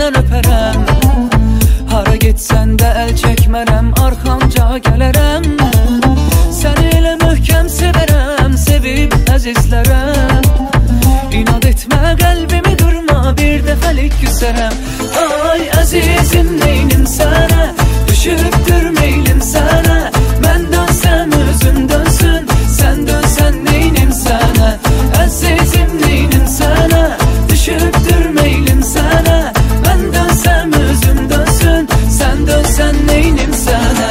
elindən öpərəm. Hara getsən də əl çəkmərəm, arxamca gələrəm. Səni elə möhkəm sevərəm, sevib əzizlərəm. İnad etmə, qəlbimi qırma, bir dəfəlik küsərəm. Ay əzizim, neynim sənə, düşübdür meylim sənə. Mən dönsəm özün dönsün, sən dönsən neynim sənə. Əzizim, neynim sənə, düşübdür meylim sənə. Mən dönsəm özün dönsün, sən dönsən neynim sənə.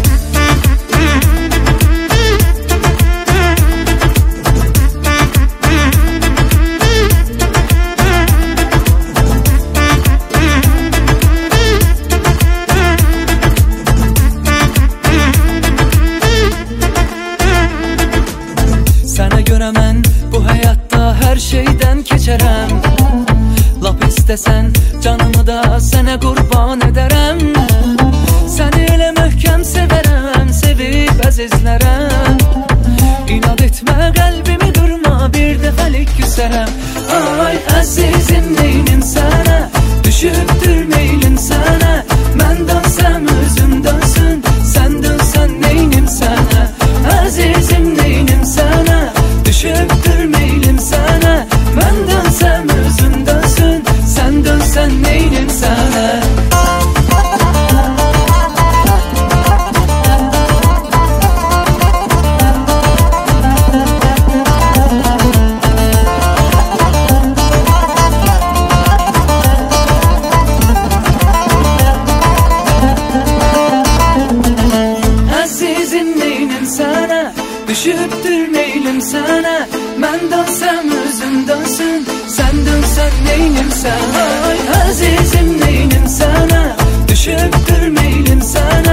Sənə görə mən bu həyatda hər şeydən keçərəm. Lap istəsən canımı da sənə qurban edərəm. Səni elə möhkəm sevərəm, sevib əzizlərəm. İnad etmə, qəlbimi qırma, bir dəfəlik küsərəm. Ay əzizim, neynim sənə, düşübdür meylim sənə. Mən dönsəm özüm dönsün, sən dönsən neynim sənə. Əzizim, neynim sənə, düşübdür meylim sənə. Mən dönsəm özün dönsün, sən dönsən neynim sənə. Əzizim, neynim sənə, düşübdür meylim sənə. Mən dönsəm özüm dönsün, sən dönsən neynim sənə. Ay əzizim, neynim sənə, düşübdür meylim sənə.